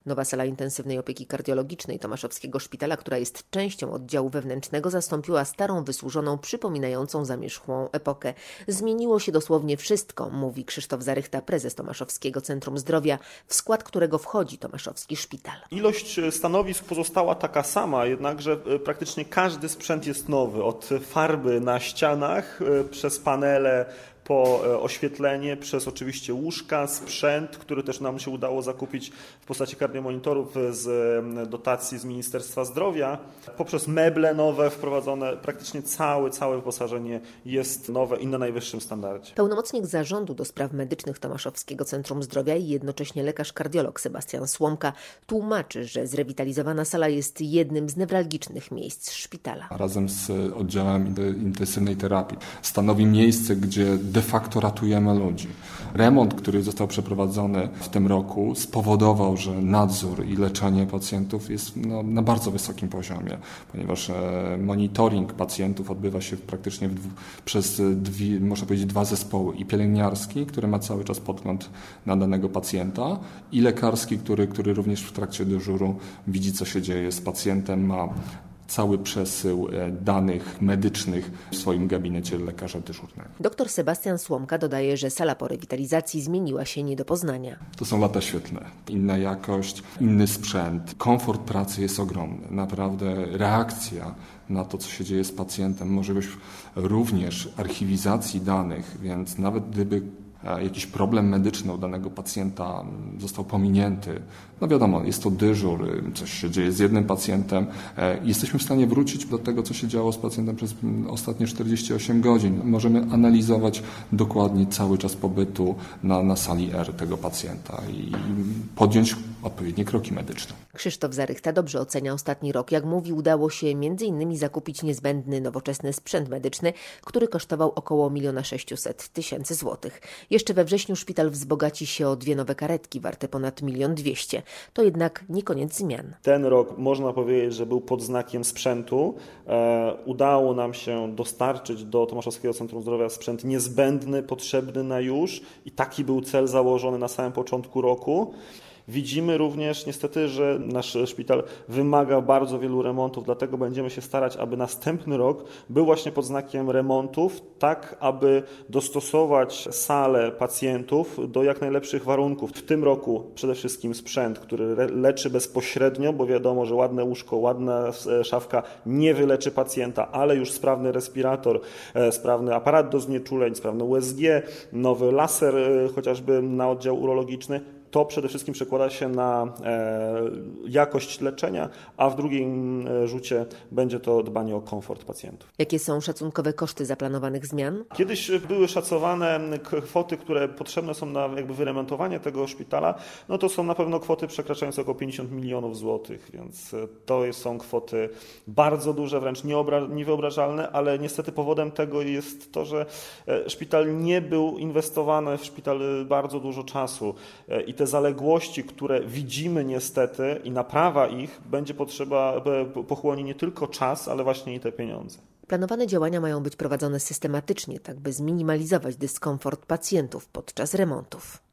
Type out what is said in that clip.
Nowa sala intensywnej opieki kardiologicznej Tomaszowskiego Szpitala, która jest częścią oddziału wewnętrznego, zastąpiła starą, wysłużoną, przypominającą zamierzchłą epokę. Zmieniło się dosłownie wszystko, mówi Krzysztof Zarychta, prezes Tomaszowskiego Centrum Zdrowia, w skład którego wchodzi Tomaszowski Szpital. Ilość stanowisk pozostała taka sama, jednakże praktycznie każdy sprzęt jest nowy. Od farby na ścianach, przez panele, po oświetlenie, przez oczywiście łóżka, sprzęt, który też nam się udało zakupić w postaci kardiomonitorów z dotacji z Ministerstwa Zdrowia, poprzez meble nowe wprowadzone, praktycznie całe wyposażenie jest nowe i na najwyższym standardzie. Pełnomocnik Zarządu do Spraw Medycznych Tomaszowskiego Centrum Zdrowia i jednocześnie lekarz-kardiolog Sebastian Słomka tłumaczy, że zrewitalizowana sala jest jednym z newralgicznych miejsc szpitala. Razem z oddziałem intensywnej terapii stanowi miejsce, gdzie de facto ratujemy ludzi. Remont, który został przeprowadzony w tym roku, spowodował, że nadzór i leczenie pacjentów jest na bardzo wysokim poziomie, ponieważ monitoring pacjentów odbywa się praktycznie przez można powiedzieć, dwa zespoły. I pielęgniarski, który ma cały czas podgląd na danego pacjenta, i lekarski, który również w trakcie dyżuru widzi, co się dzieje z pacjentem, ma cały przesył danych medycznych w swoim gabinecie lekarza dyżurnego. Dr Sebastian Słomka dodaje, że sala po rewitalizacji zmieniła się nie do poznania. To są lata świetlne. Inna jakość, inny sprzęt. Komfort pracy jest ogromny. Naprawdę reakcja na to, co się dzieje z pacjentem, możliwość również archiwizacji danych, więc nawet gdyby jakiś problem medyczny u danego pacjenta został pominięty. No wiadomo, jest to dyżur, coś się dzieje z jednym pacjentem. Jesteśmy w stanie wrócić do tego, co się działo z pacjentem przez ostatnie 48 godzin. Możemy analizować dokładnie cały czas pobytu na sali R tego pacjenta i podjąć odpowiednie kroki medyczne. Krzysztof Zarychta dobrze ocenia ostatni rok. Jak mówi, udało się m.in. zakupić niezbędny, nowoczesny sprzęt medyczny, który kosztował około 1 600 000 złotych. Jeszcze we wrześniu szpital wzbogaci się o 2 nowe karetki warte ponad 1 200 000. To jednak nie koniec zmian. Ten rok można powiedzieć, że był pod znakiem sprzętu. Udało nam się dostarczyć do Tomaszowskiego Centrum Zdrowia sprzęt niezbędny, potrzebny na już i taki był cel założony na samym początku roku. Widzimy również niestety, że nasz szpital wymaga bardzo wielu remontów, dlatego będziemy się starać, aby następny rok był właśnie pod znakiem remontów, tak aby dostosować salę pacjentów do jak najlepszych warunków. W tym roku przede wszystkim sprzęt, który leczy bezpośrednio, bo wiadomo, że ładne łóżko, ładna szafka nie wyleczy pacjenta, ale już sprawny respirator, sprawny aparat do znieczuleń, sprawny USG, nowy laser chociażby na oddział urologiczny. To przede wszystkim przekłada się na jakość leczenia, a w drugim rzucie będzie to dbanie o komfort pacjentów. Jakie są szacunkowe koszty zaplanowanych zmian? Kiedyś były szacowane kwoty, które potrzebne są na wyremontowanie tego szpitala, no to są na pewno kwoty przekraczające około 50 milionów złotych, więc to są kwoty bardzo duże, wręcz niewyobrażalne, ale niestety powodem tego jest to, że szpital nie był inwestowany w szpital bardzo dużo czasu i te zaległości, które widzimy niestety i naprawa ich będzie pochłonie nie tylko czas, ale właśnie i te pieniądze. Planowane działania mają być prowadzone systematycznie, tak by zminimalizować dyskomfort pacjentów podczas remontów.